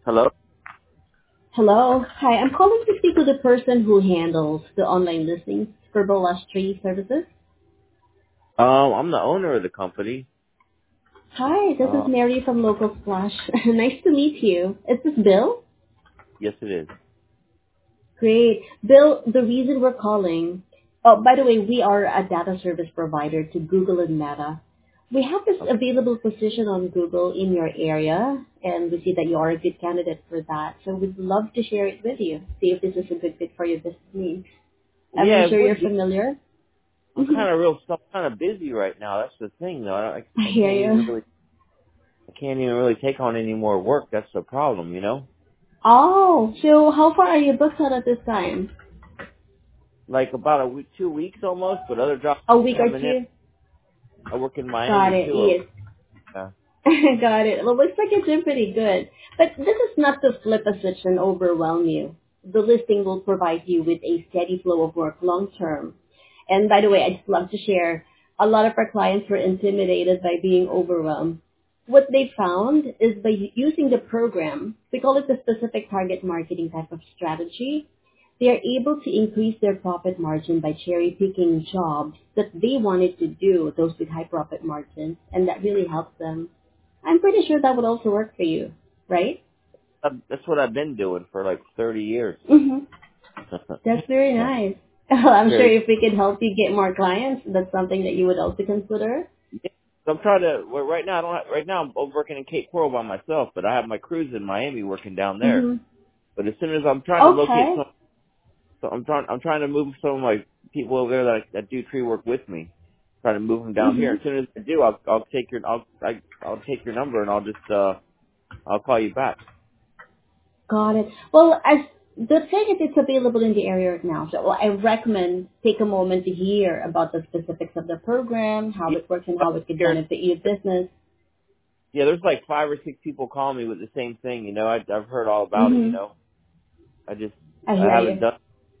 Hello? Hello. Hi, I'm calling to speak to the person who handles the online listings for Tree Services. I'm the owner of the company. Hi, this is Uh, Mary from Local Splash. Nice to meet you. Is this Bill? yes, it is. Great. Bill, the reason we're calling, oh, by the way, we are a data service provider to Google and Meta. We have this Okay. available position on Google in your area, and we see that you are a good candidate for that. So we'd love to share it with you, see if this is a good fit for your business needs. I'm Yeah, it sure you're would be. familiar. I'm kind of busy right now. That's the thing, though. I I hear you. I can't even really take on any more work. That's the problem, you know? Oh, so how far are you booked out at this time? Like about a week, 2 weeks almost, but other jobs A keep week or coming in. two? I work in Got Miami it, too. yes. Uh, Got it. Well, looks like you're doing pretty good. But this is not to flip a switch and overwhelm you. The listing will provide you with a steady flow of work long term. And by the way, I'd just love to share, a lot of our clients were intimidated by being overwhelmed. What they found is by using the program, we call it the specific target marketing type of strategy, they are able to increase their profit margin by cherry picking jobs that they wanted to do, those with high profit margins, and that really helps them. I'm pretty sure that would also work for you, right? that's what I've been doing for like 30 years. Mm-hmm. That's very Yeah. nice. I'm sure Very. if we could help you get more clients, that's something that you would also consider. Yeah. So I'm trying to. Well, right now, I don't. Right now, I'm working in Cape Coral by myself, but I have my crews in Miami working down there. Mm-hmm. But as soon as I'm trying to locate Okay. some. So I'm trying to move some of my people over there that do tree work with me. Trying to move them down here. Mm-hmm. As soon as I do, I'll take your I'll take your number and I'll call you back. Got it. Well, as the thing is, it's available in the area right now. So I recommend take a moment to hear about the specifics of the program, how Yeah, it works, and how it could here, benefit your business. yeah. There's like 5 or 6 people calling me with the same thing. You know, I've heard all about it. You Mm-hmm. know, I just I I hear haven't you. done.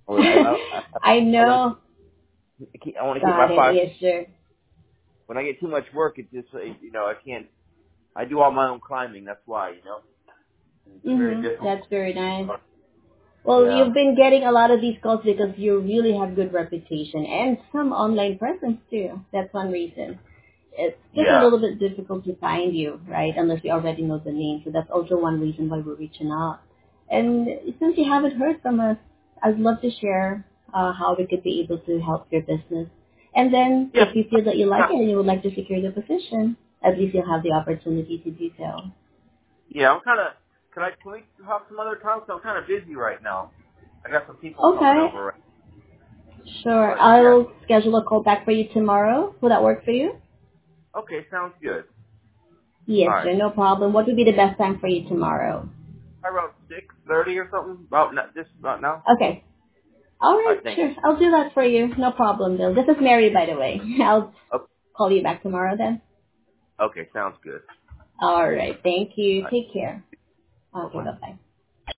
I I want know. I want to keep my Got it. five. Yes, sir. When I get too much work, it just you know I can't. I do all my own climbing. That's why you know it's very Mm-hmm. difficult. That's very nice. Well, Yeah. you've been getting a lot of these calls because you really have good reputation and some online presence too. That's one reason. It's just a Yeah. little bit difficult to find you, right? Unless we already know the name. So that's also one reason why we're reaching out. And since you haven't heard from us, I'd love to share how we could be able to help your business. And then Yeah. if you feel that you like Yeah. it and you would like to secure the position, at least you'll have the opportunity to do so. Yeah, I'm kind of. Can we talk some other time? 'Cause I'm kind of busy right now. I got some people coming Okay, over. sure. But yeah. I'll schedule a call back for you tomorrow. Will that work for you? Okay, sounds good. All Yes, right. sir. No problem. What would be the best time for you tomorrow? How about 6:30 or something? About just about now. Okay. All All right, right. Thank you. sure. I'll do that for you. No problem, Bill. This is Mary, by the way. I'll Okay. call you back tomorrow then. Okay. Sounds good. All right. Thank you. All right. Take care. Bye Okay, bye. bye-bye.